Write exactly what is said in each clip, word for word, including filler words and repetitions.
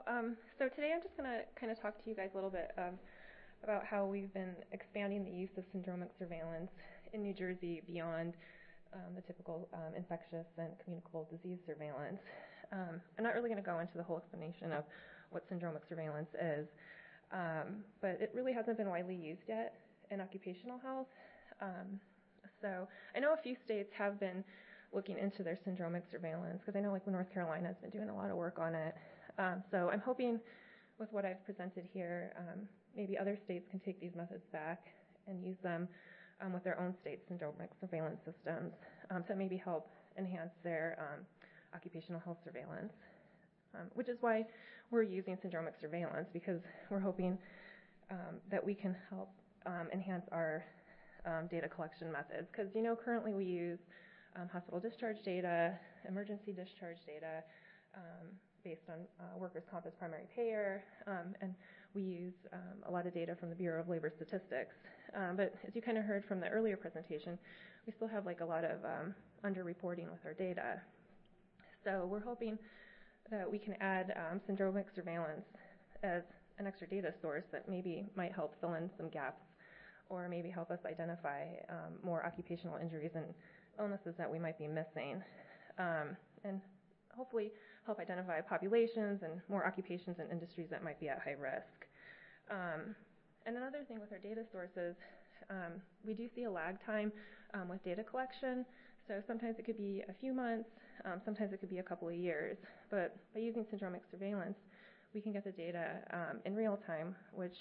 Um, so today I'm just going to kind of talk to you guys a little bit um, about how we've been expanding the use of syndromic surveillance in New Jersey beyond um, the typical um, infectious and communicable disease surveillance. Um, I'm not really going to go into the whole explanation of what syndromic surveillance is, um, but it really hasn't been widely used yet in occupational health. Um, so I know a few states have been looking into their syndromic surveillance, because I know like North Carolina has been doing a lot of work on it. Um, so I'm hoping with what I've presented here, um, maybe other states can take these methods back and use them um, with their own state syndromic surveillance systems um, to maybe help enhance their um, occupational health surveillance, um, which is why we're using syndromic surveillance, because we're hoping um, that we can help um, enhance our um, data collection methods. Because, you know, currently we use um, hospital discharge data, emergency discharge data, um, based on uh, workers' comp as primary payer, um, and we use um, a lot of data from the Bureau of Labor Statistics. Um, but as you kind of heard from the earlier presentation, we still have like a lot of um, underreporting with our data. So we're hoping that we can add um, syndromic surveillance as an extra data source that maybe might help fill in some gaps, or maybe help us identify um, more occupational injuries and illnesses that we might be missing, um, and hopefully help identify populations and more occupations and industries that might be at high risk. Um, and another thing with our data sources, um, we do see a lag time um, with data collection. So sometimes it could be a few months, um, sometimes it could be a couple of years. But by using syndromic surveillance, we can get the data um, in real time, which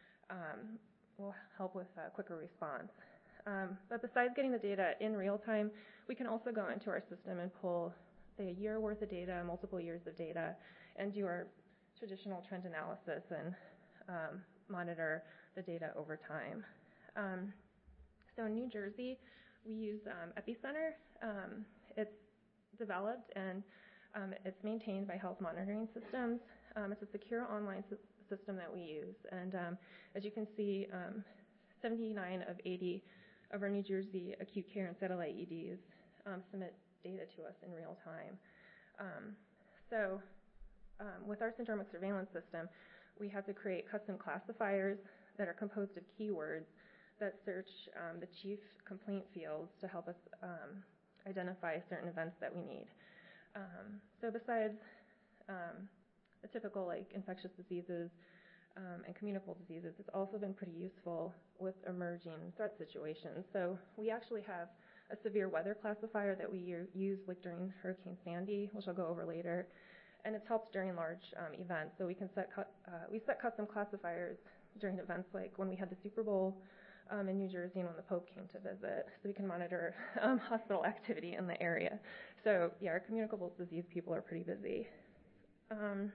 um, will help with a quicker response. Um, but besides getting the data in real time, we can also go into our system and pull, say, a year worth of data, multiple years of data, and do our traditional trend analysis and um, monitor the data over time. Um, so in New Jersey, we use um, Epicenter. Um, it's developed and um, it's maintained by Health Monitoring Systems. Um, it's a secure online sy system that we use. And um, as you can see, um, seventy-nine of eighty of our New Jersey acute care and satellite E Ds um, submit data to us in real time. Um, so um, with our syndromic surveillance system, we have to create custom classifiers that are composed of keywords that search um, the chief complaint fields to help us um, identify certain events that we need. Um, so besides um, the typical like infectious diseases um, and communicable diseases, it's also been pretty useful with emerging threat situations. So we actually have a severe weather classifier that we use like during Hurricane Sandy, which I'll go over later, and it's helped during large um, events. So we can set uh, we set custom classifiers during events like when we had the Super Bowl um, in New Jersey and when the Pope came to visit, so we can monitor um, hospital activity in the area. So yeah, our communicable disease people are pretty busy. Um,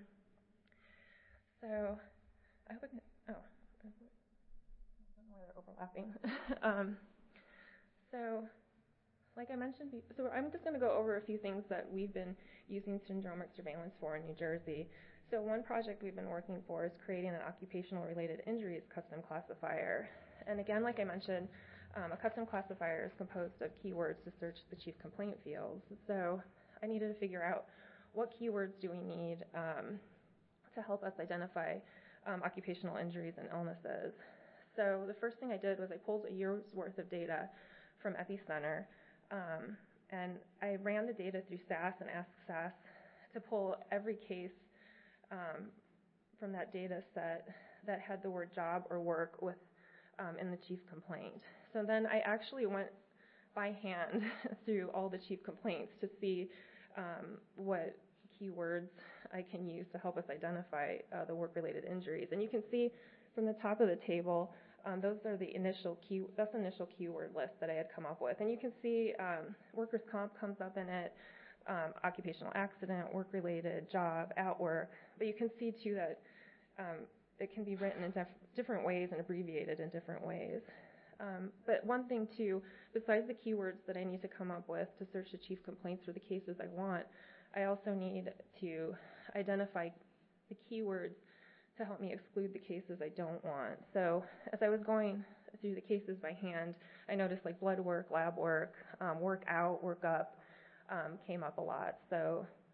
so I hope I can, oh, I don't know why they're overlapping. um, so. Like I mentioned, so I'm just going to go over a few things that we've been using syndromic surveillance for in New Jersey. So one project we've been working for is creating an occupational related injuries custom classifier. And again, like I mentioned, um, a custom classifier is composed of keywords to search the chief complaint fields. So I needed to figure out what keywords do we need um, to help us identify um, occupational injuries and illnesses. So the first thing I did was I pulled a year's worth of data from Epicenter. Um, and I ran the data through S A S and Ask S A S to pull every case um, from that data set that had the word job or work with um, in the chief complaint. So then I actually went by hand through all the chief complaints to see um, what keywords I can use to help us identify uh, the work-related injuries. And you can see from the top of the table, Um, those are the initial key, that's the initial keyword list that I had come up with. And you can see um, workers' comp comes up in it, um, occupational accident, work-related, job, at work. But you can see, too, that um, it can be written in def different ways and abbreviated in different ways. Um, but one thing, too, besides the keywords that I need to come up with to search the chief complaints for the cases I want, I also need to identify the keywords to help me exclude the cases I don't want. So as I was going through the cases by hand, I noticed like blood work, lab work, um, work out, work up um, came up a lot. So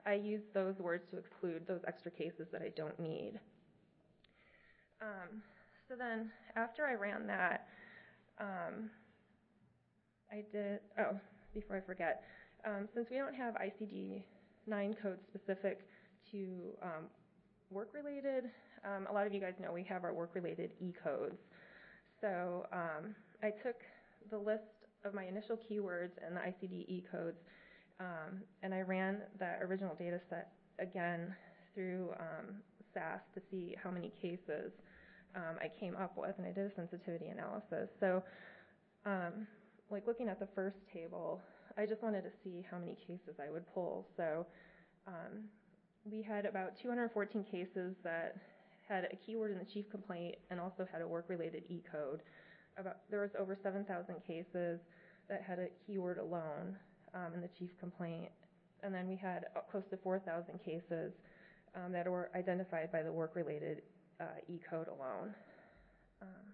I use those words to exclude those extra cases that I don't need. Um, so then after I ran that, um, I did, oh, before I forget, um, since we don't have I C D nine codes specific to um, work-related, um, a lot of you guys know we have our work-related E-codes. So um, I took the list of my initial keywords and the I C D E-codes, um, and I ran that original data set again through um, S A S to see how many cases um, I came up with, and I did a sensitivity analysis. So um, like looking at the first table, I just wanted to see how many cases I would pull. So um, we had about two hundred fourteen cases that had a keyword in the chief complaint and also had a work-related E-code. About, there was over seven thousand cases that had a keyword alone um, in the chief complaint. And then we had close to four thousand cases um, that were identified by the work-related uh, E-code alone. Um,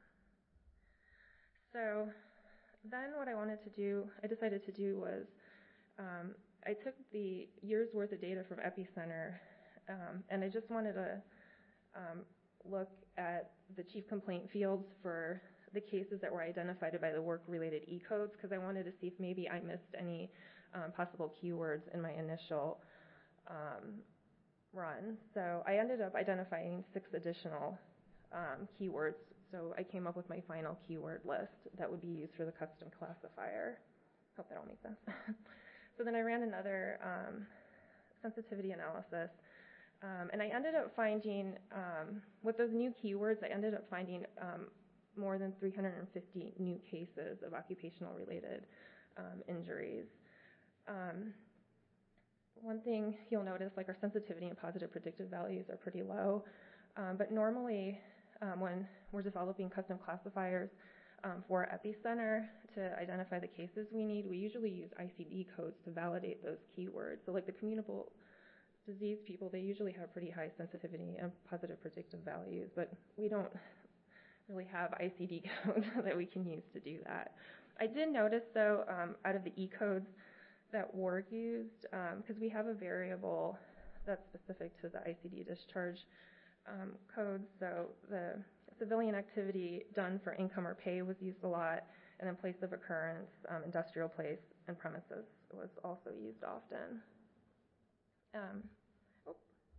so then what I wanted to do, I decided to do was um, I took the year's worth of data from Epicenter, um, and I just wanted to um, look at the chief complaint fields for the cases that were identified by the work-related E-codes, because I wanted to see if maybe I missed any um, possible keywords in my initial um, run. So I ended up identifying six additional um, keywords. So I came up with my final keyword list that would be used for the custom classifier. Hope that all makes sense. So then I ran another um, sensitivity analysis, um, and I ended up finding, um, with those new keywords, I ended up finding um, more than three hundred fifty new cases of occupational-related um, injuries. Um, one thing you'll notice, like our sensitivity and positive predictive values are pretty low, um, but normally um, when we're developing custom classifiers um, for Epicenter to identify the cases we need, we usually use I C D codes to validate those keywords. So like the communicable disease people, they usually have pretty high sensitivity and positive predictive values, but we don't really have I C D codes that we can use to do that. I did notice, though, um, out of the E-codes that were used, because um, we have a variable that's specific to the I C D discharge um, code, so the civilian activity done for income or pay was used a lot, and then place of occurrence, um, industrial place, and premises was also used often. Um, oh.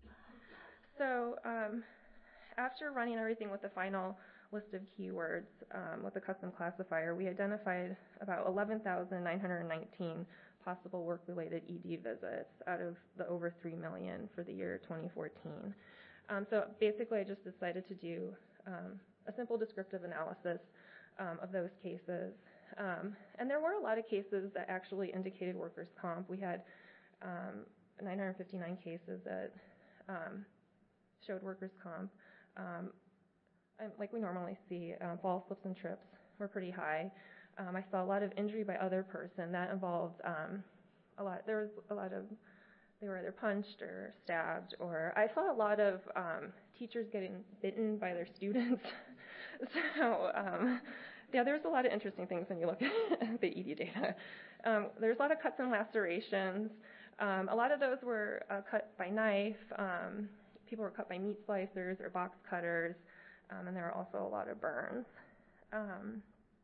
So um, after running everything with the final list of keywords um, with the custom classifier, we identified about eleven thousand nine hundred nineteen possible work-related E D visits out of the over three million for the year twenty fourteen. Um, so basically, I just decided to do um, a simple descriptive analysis um, of those cases. Um, and there were a lot of cases that actually indicated workers' comp. We had um, nine hundred fifty-nine cases that um, showed workers' comp. Um, and like we normally see, um, fall, slips, and trips were pretty high. Um, I saw a lot of injury by other person. That involved um, a lot. There was a lot of, they were either punched or stabbed, or I saw a lot of um, teachers getting bitten by their students. so um, yeah, there's a lot of interesting things when you look at the E D data. Um, there's a lot of cuts and lacerations. Um, a lot of those were uh, cut by knife. Um, people were cut by meat slicers or box cutters, um, and there were also a lot of burns. Um,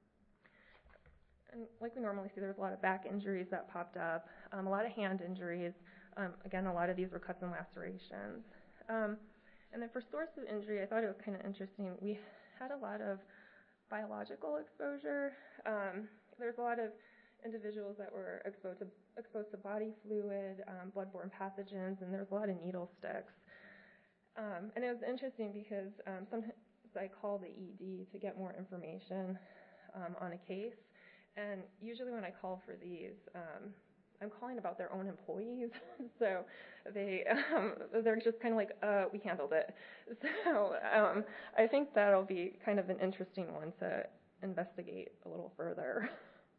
and like we normally see, there was a lot of back injuries that popped up, um, a lot of hand injuries. Um, again, a lot of these were cuts and lacerations. Um, and then for source of injury, I thought it was kind of interesting. We had a lot of biological exposure. Um, there's a lot of individuals that were exposed to, exposed to body fluid, um, bloodborne pathogens, and there was a lot of needle sticks. Um, and it was interesting because um, sometimes I call the E D to get more information um, on a case. And usually when I call for these, um, I'm calling about their own employees. so they, um, they're just kind of like, uh, we handled it. So um, I think that'll be kind of an interesting one to investigate a little further.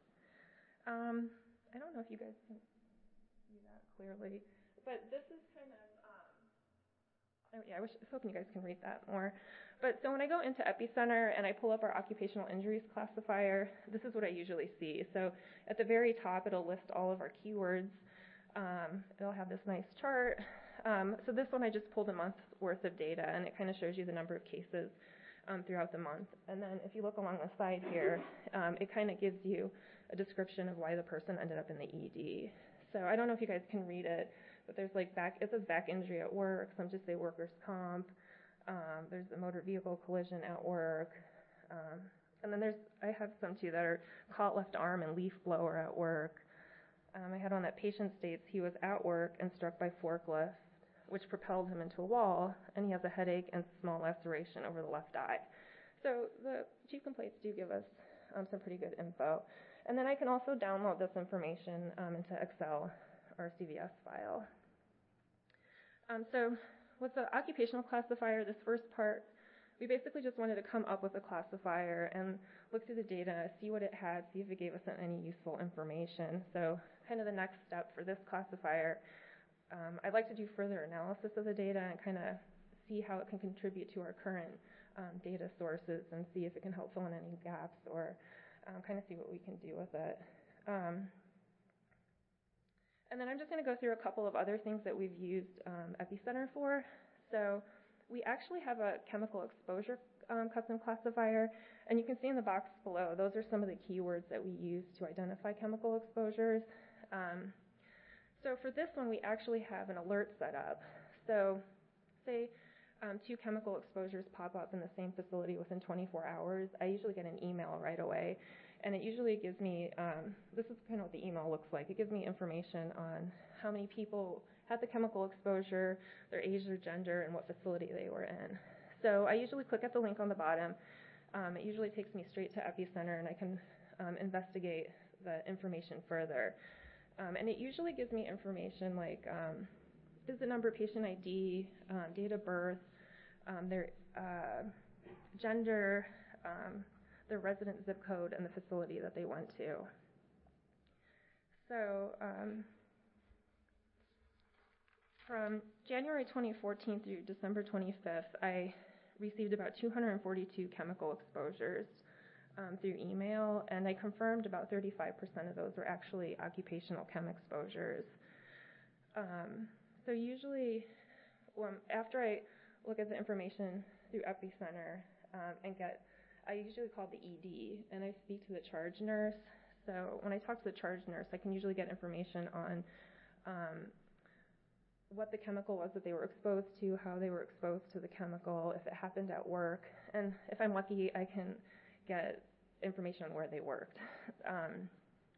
um, I don't know if you guys can see that clearly, but this is kind of, um, oh yeah, I, wish, I was hoping you guys can read that more. But so when I go into Epicenter and I pull up our occupational injuries classifier, this is what I usually see. So at the very top, it'll list all of our keywords Um, it'll have this nice chart. Um, so this one I just pulled a month's worth of data, and it kind of shows you the number of cases um, throughout the month. And then if you look along the side here, um, it kind of gives you a description of why the person ended up in the E D. So I don't know if you guys can read it, but there's like back, it says back injury at work, some just say workers' comp. Um, there's a motor vehicle collision at work. Um, and then there's, I have some too that are caught left arm and leaf blower at work. Um, I had one that patient states he was at work and struck by forklift, which propelled him into a wall, and he has a headache and small laceration over the left eye. So the chief complaints do give us um, some pretty good info. And then I can also download this information um, into Excel or C V S file. Um, so with the occupational classifier, this first part, we basically just wanted to come up with a classifier and look through the data, see what it had, see if it gave us any useful information. So kind of the next step for this classifier, um, I'd like to do further analysis of the data and kind of see how it can contribute to our current um, data sources and see if it can help fill in any gaps or um, kind of see what we can do with it. Um, and then I'm just going to go through a couple of other things that we've used um, Epicenter for. So we actually have a chemical exposure um, custom classifier, and you can see in the box below, those are some of the keywords that we use to identify chemical exposures. Um, so for this one, we actually have an alert set up. So say um, two chemical exposures pop up in the same facility within twenty-four hours, I usually get an email right away. And it usually gives me, um, this is kind of what the email looks like. It gives me information on how many people had the chemical exposure, their age or gender, and what facility they were in. So I usually click at the link on the bottom. Um, it usually takes me straight to Epicenter, and I can um, investigate the information further. Um, and it usually gives me information like um, visit number, patient I D, um, date of birth, um, their uh, gender, um, their resident zip code, and the facility that they went to. So um, from January twenty fourteen through December twenty-fifth, I received about two hundred forty-two chemical exposures um, through email, and I confirmed about thirty-five percent of those were actually occupational chem exposures. Um, so usually, um, after I look at the information through Epicenter um, and get, I usually call the E D, and I speak to the charge nurse. So when I talk to the charge nurse, I can usually get information on um, what the chemical was that they were exposed to, how they were exposed to the chemical, if it happened at work, and if I'm lucky, I can get information on where they worked. Um,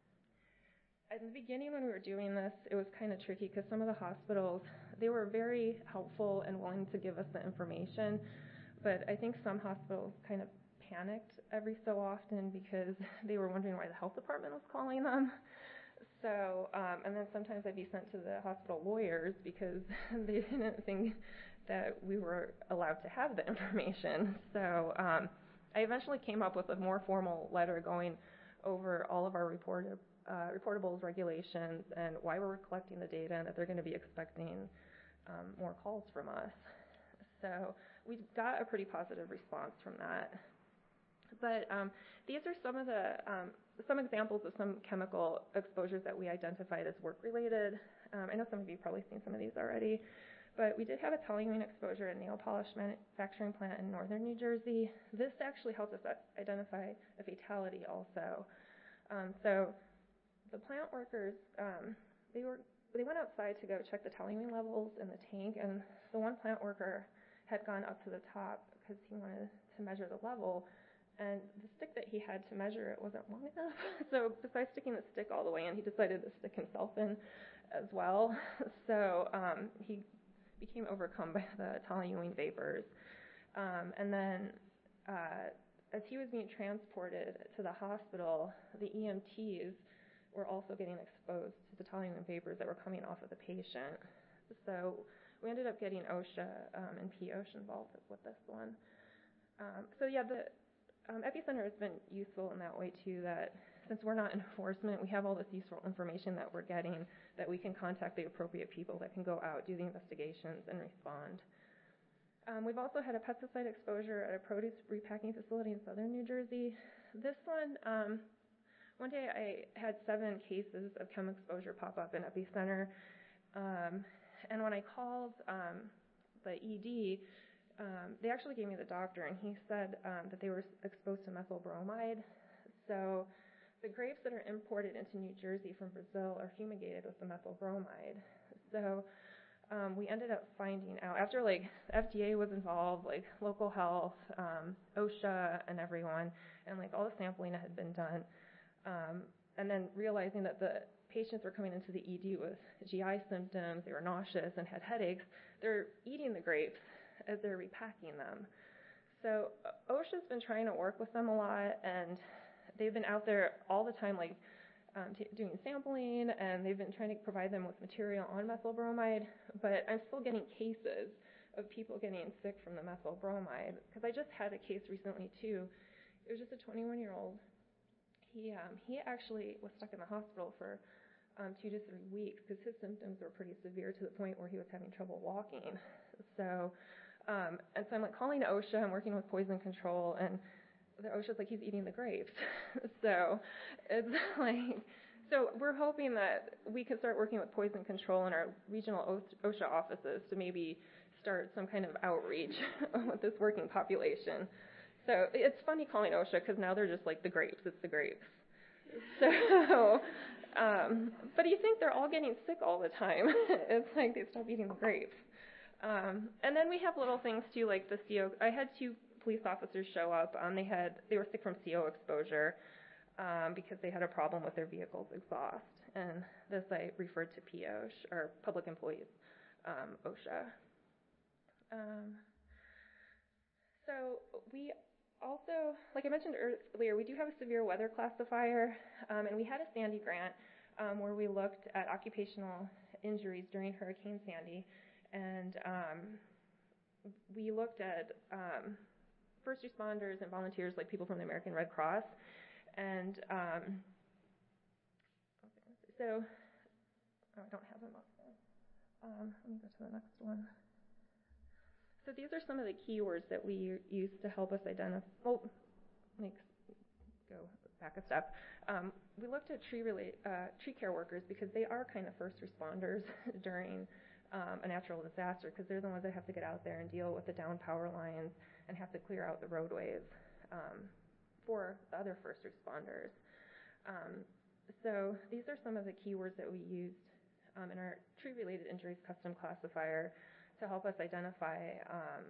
at the beginning when we were doing this, it was kind of tricky because some of the hospitals, they were very helpful and willing to give us the information, but I think some hospitals kind of panicked every so often because they were wondering why the health department was calling them. So, um, and then sometimes I'd be sent to the hospital lawyers because they didn't think that we were allowed to have the information. So um, I eventually came up with a more formal letter going over all of our reported, uh, reportables regulations and why we're collecting the data and that they're going to be expecting um, more calls from us. So we got a pretty positive response from that. But um, these are some of the um, some examples of some chemical exposures that we identified as work-related. Um, I know some of you have probably seen some of these already, but we did have a toluene exposure at a nail polish manufacturing plant in northern New Jersey. This actually helped us identify a fatality also. Um, so the plant workers, um, they were they went outside to go check the toluene levels in the tank, and the one plant worker had gone up to the top because he wanted to measure the level. And the stick that he had to measure it wasn't long enough. So besides sticking the stick all the way in, he decided to stick himself in as well. So um, he became overcome by the toluene vapors. Um, and then uh, as he was being transported to the hospital, the E M Ts were also getting exposed to the toluene vapors that were coming off of the patient. So we ended up getting OSHA um, and P OSHA involved with this one. Um, so yeah, the Um, Epicenter has been useful in that way too, that since we're not enforcement, we have all this useful information that we're getting that we can contact the appropriate people that can go out, do the investigations, and respond. Um, we've also had a pesticide exposure at a produce repacking facility in southern New Jersey. This one um, one day I had seven cases of chem exposure pop up in Epicenter, um, and when I called um, the E D, um, they actually gave me the doctor, and he said um, that they were exposed to methyl bromide. So the grapes that are imported into New Jersey from Brazil are fumigated with the methyl bromide. So um, we ended up finding out, after like F D A was involved, like local health, um, OSHA and everyone, and like all the sampling that had been done, um, and then realizing that the patients were coming into the E D with G I symptoms, they were nauseous and had headaches, they're eating the grapes as they're repacking them. So OSHA's been trying to work with them a lot, and they've been out there all the time, like um, t- doing sampling, and they've been trying to provide them with material on methyl bromide, but I'm still getting cases of people getting sick from the methyl bromide, because I just had a case recently too. It was just a twenty-one-year-old. He um, he actually was stuck in the hospital for um, two to three weeks because his symptoms were pretty severe to the point where he was having trouble walking. So, um, and so I'm like calling OSHA. I'm working with poison control, and the OSHA's like, he's eating the grapes. So it's like, so we're hoping that we can start working with poison control in our regional OSHA offices to maybe start some kind of outreach with this working population. So it's funny calling OSHA because now they're just like the grapes. It's the grapes. So, um, but you think they're all getting sick all the time. It's like they stop eating the grapes. Um, and then we have little things too, like the C O. I had two police officers show up. Um, they had they were sick from C O exposure um, because they had a problem with their vehicle's exhaust. And this I referred to P O S H, or Public Employees um, OSHA. Um, so we also, like I mentioned earlier, we do have a severe weather classifier, um, and we had a Sandy grant um, where we looked at occupational injuries during Hurricane Sandy, and um, we looked at um, first responders and volunteers, like people from the American Red Cross, and um, so, oh, I don't have them up there. Um, let me go to the next one. So these are some of the keywords that we use to help us identify. Well, let me go back a step. Um, we looked at tree, relate, uh, tree care workers because they are kind of first responders during um, a natural disaster, because they're the ones that have to get out there and deal with the down power lines and have to clear out the roadways um, for the other first responders. Um, so these are some of the keywords that we used um, in our tree-related injuries custom classifier to help us identify um,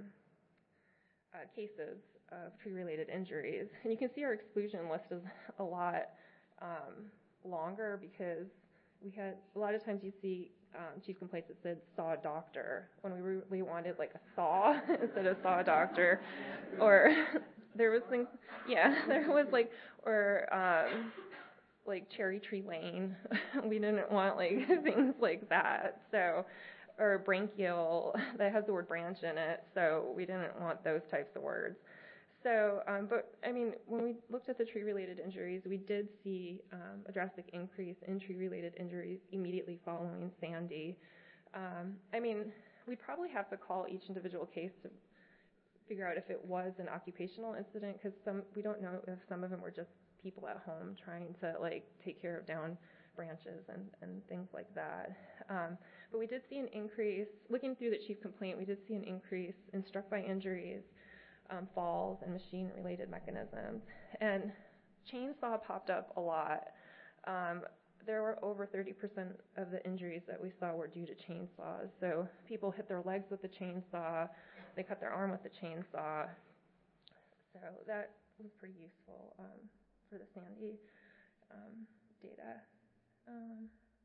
uh, cases of tree-related injuries. And you can see our exclusion list is a lot um, longer because we had, a lot of times you see um, chief complaints that said saw doctor when we really wanted like a saw instead of saw doctor. Or there was things, yeah, there was like, or um, like cherry tree lane. We didn't want like things like that. So, or branchial, that has the word branch in it, so we didn't want those types of words. So, um, but I mean, when we looked at the tree-related injuries, we did see um, a drastic increase in tree-related injuries immediately following Sandy. Um, I mean, we'd probably have to call each individual case to figure out if it was an occupational incident, because some we don't know if some of them were just people at home trying to like take care of down branches and, and things like that. Um, but we did see an increase, looking through the chief complaint, we did see an increase in struck by injuries, um, falls, and machine-related mechanisms. And chainsaw popped up a lot. Um, there were over thirty percent of the injuries that we saw were due to chainsaws. So people hit their legs with the chainsaw, they cut their arm with the chainsaw. So that was pretty useful um, for the Sandy um, data. Um,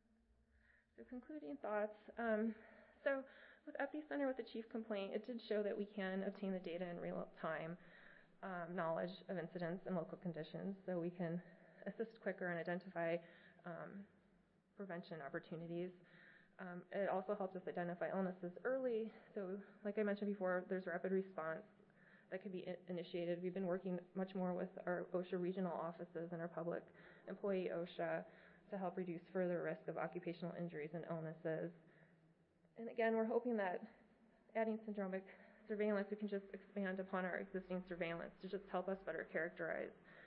so concluding thoughts. Um, so with Epicenter, with the chief complaint, it did show that we can obtain the data in real time, um, knowledge of incidents and local conditions, so we can assist quicker and identify um, prevention opportunities. Um, it also helps us identify illnesses early. So like I mentioned before, there's rapid response that can be initiated. We've been working much more with our OSHA regional offices and our public employee OSHA to help reduce further risk of occupational injuries and illnesses. And again, we're hoping that adding syndromic surveillance, we can just expand upon our existing surveillance to just help us better characterize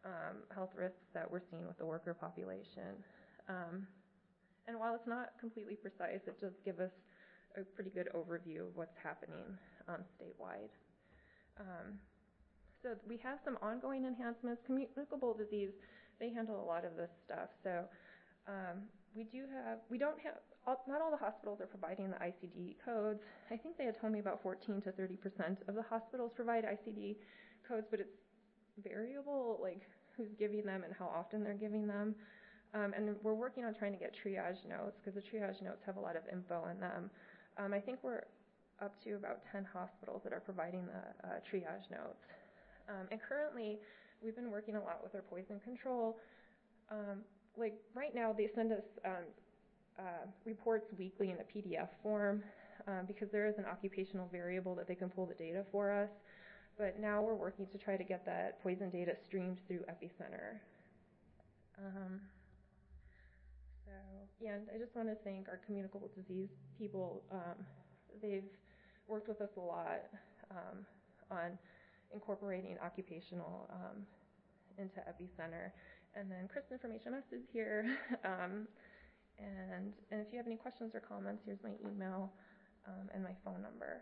um, health risks that we're seeing with the worker population. Um, and while it's not completely precise, it does give us a pretty good overview of what's happening um, statewide. Um, so we have some ongoing enhancements. Communicable disease, they handle a lot of this stuff. So um, we do have, we don't have, all, not all the hospitals are providing the I C D codes. I think they had told me about fourteen to thirty percent of the hospitals provide I C D codes, but it's variable, like who's giving them and how often they're giving them. Um, and we're working on trying to get triage notes because the triage notes have a lot of info in them. Um, I think we're up to about ten hospitals that are providing the uh, triage notes. Um, and currently, we've been working a lot with our poison control. Um, like right now, they send us um, uh, reports weekly in a P D F form um, because there is an occupational variable that they can pull the data for us. But now we're working to try to get that poison data streamed through Epicenter. Um, so, yeah, and I just want to thank our communicable disease people. Um, they've worked with us a lot um, on incorporating occupational um, into Epicenter. And then Kristen from H M S is here. um, and, and if you have any questions or comments, here's my email um, and my phone number.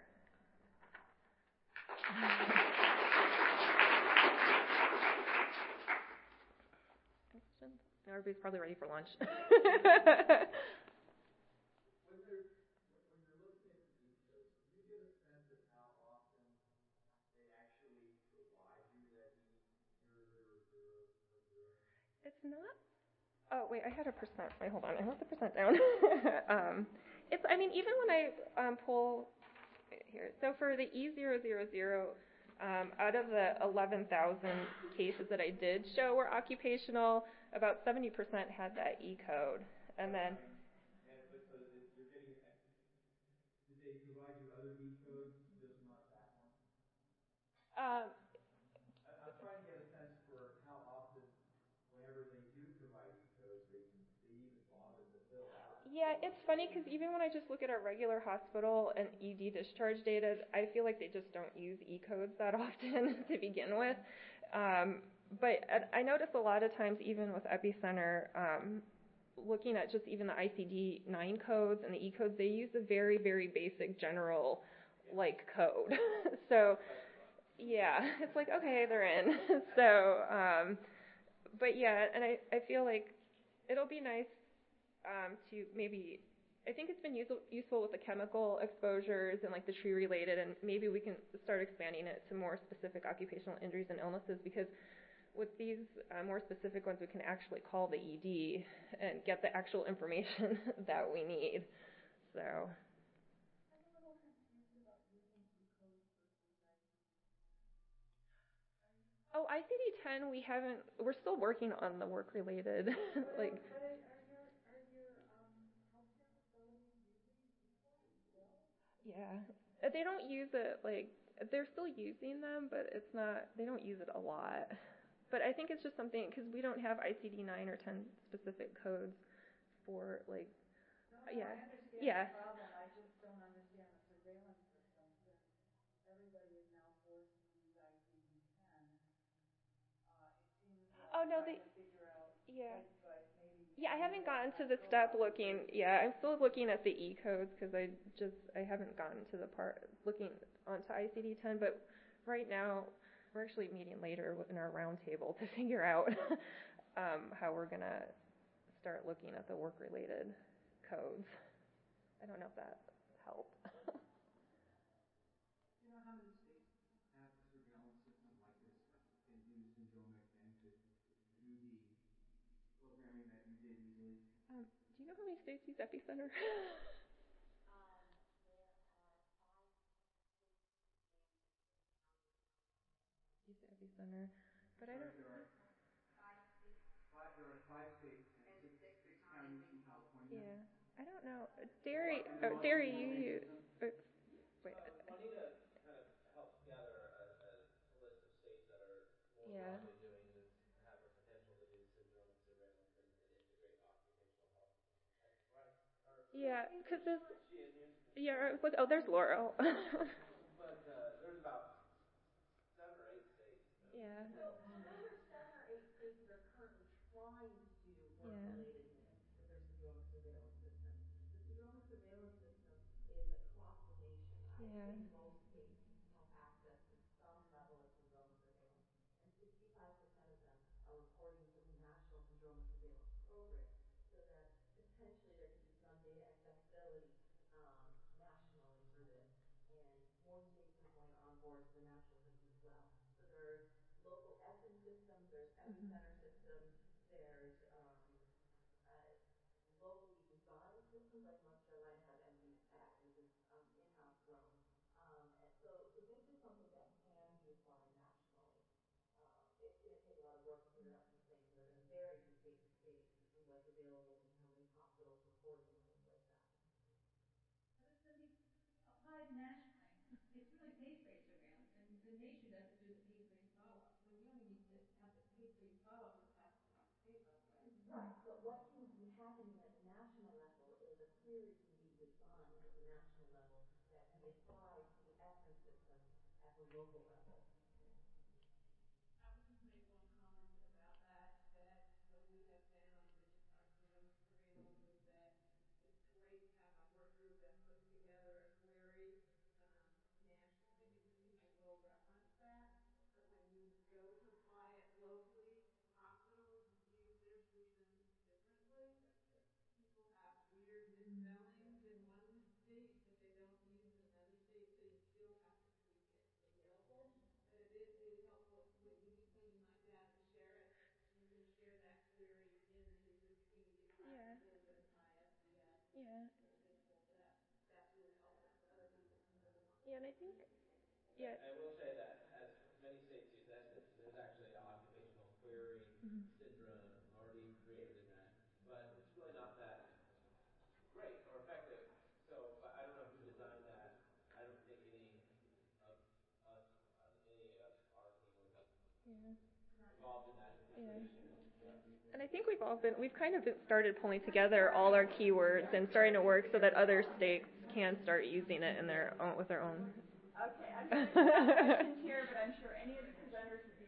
Now everybody's probably ready for lunch. It's not. Oh wait, I had a percent. Wait, hold on. I wrote the percent down. um, it's. I mean, even when I um, pull here, so for the E zero zero zero, um, out of the eleven thousand cases that I did show were occupational, about seventy percent had that E code, and then. Did they provide you other E codes, just not that one? Um, I, I'm trying to get a sense for how often, whenever they do provide E codes, they they even bother to fill out. Yeah, it's funny because even when I just look at our regular hospital and E D discharge data, I feel like they just don't use E codes that often to begin with. Um, but I notice a lot of times, even with Epicenter, um, looking at just even the I C D nine codes and the E codes, they use a very, very basic general like code. So yeah, it's like, okay, they're in. so, um, but yeah, and I, I feel like it'll be nice um, to maybe, I think it's been useful, useful with the chemical exposures and like the tree related, and maybe we can start expanding it to more specific occupational injuries and illnesses, because with these uh, more specific ones, we can actually call the E D and get the actual information that we need. So. Oh, I C D ten, we haven't, we're still working on the work-related, like. But are your, are your um, healthcare facilities using E codes still? Yeah. They don't use it, like, they're still using them, but it's not, they don't use it a lot. But I think it's just something, because we don't have I C D nine or ten specific codes for, like, no, no, yeah. I understand yeah. the problem. I just don't understand the surveillance system, since everybody is now forced to use I C D ten. Uh, it seems like Oh, no, trying they, to figure out, yeah. but, but maybe. Yeah, I haven't gotten to the go step on. looking, yeah, I'm still looking at the E codes, because I just, I haven't gotten to the part, looking onto I C D ten, but right now, we're actually meeting later in our roundtable to figure out um, how we're going to start looking at the work-related codes. I don't know if that helped. You know how many states have a surveillance system like this, can do syndromic and could do the programming that you did easily? Um, do you know how many states use Epicenter? Use Epicenter, but I don't. There are five, there are five states and six, six counties in California. Yeah, I don't know. Uh, Derry, oh, Derry, you use. Uh, wait. Uh, Juanita kind of helped gather a, a, a list of states that are more Yeah. broadly doing this, have a potential to do syndromic surveillance and, and integrate occupational health. And, right? Or, Yeah, because there's. she in here? Yeah, with, oh, there's Laurel. But uh, there's about seven or eight states. Yeah. So, so there's seven or eight Yeah. think most states have access to some level of syndromic surveillance, and sixty-five percent of them are reporting to the National Syndromic Surveillance Program, so that potentially there could be some data accessibility um, nationally for this, and more states are going on board to the national system as well. So there's local Essence systems, there's Epicenter systems, there's um, uh, locally designed systems, like North Carolina has M D SAT, which is um, in-house grown. Um, and so, so this is something that can be applied nationally. Um, it's going to take a lot of work to figure out some things, and they're going to vary from state to state and what's available and how many hospitals reporting and things like that. But it's going to be applied nationally. It's really case-based surveillance, and the nation doesn't do the case-based follow-up. So we only need to have the case-based follow-up that's happening on the state level, right? Right, but what can be happening at the national level is a query can be designed at the national level that can be applied to the Essence system at the local level. I would just make one comment about that, that what we have found with our genomic surveillance is that it's great to have a work group that puts together a query um, nationally because people will reference that. But when you go to apply it locally, hospitals use their systems differently. People have weird misspellings in one state that they don't use in another state, so you still have to tweak it for the local. But it is really helpful when you do something like that to share it. You can share that query in the existing Yeah. practices and I S D S Yeah. individual. So that, that's really helpful for other people who really want to. Yeah, and I think, yeah. I will say that as many states use Essence, there's actually an occupational query Mhm. syndrome already created in that, but it's really not that great or effective. So, but I don't know who designed that. I don't think any of us, any of our team would be Yeah. involved in that Yeah. creation. Yeah. And I think we've all been, we've kind of started pulling together all our keywords and starting to work so that other states can start using it in their own, with their own. Okay, I'm going to have questions here, but I'm sure any of the presenters would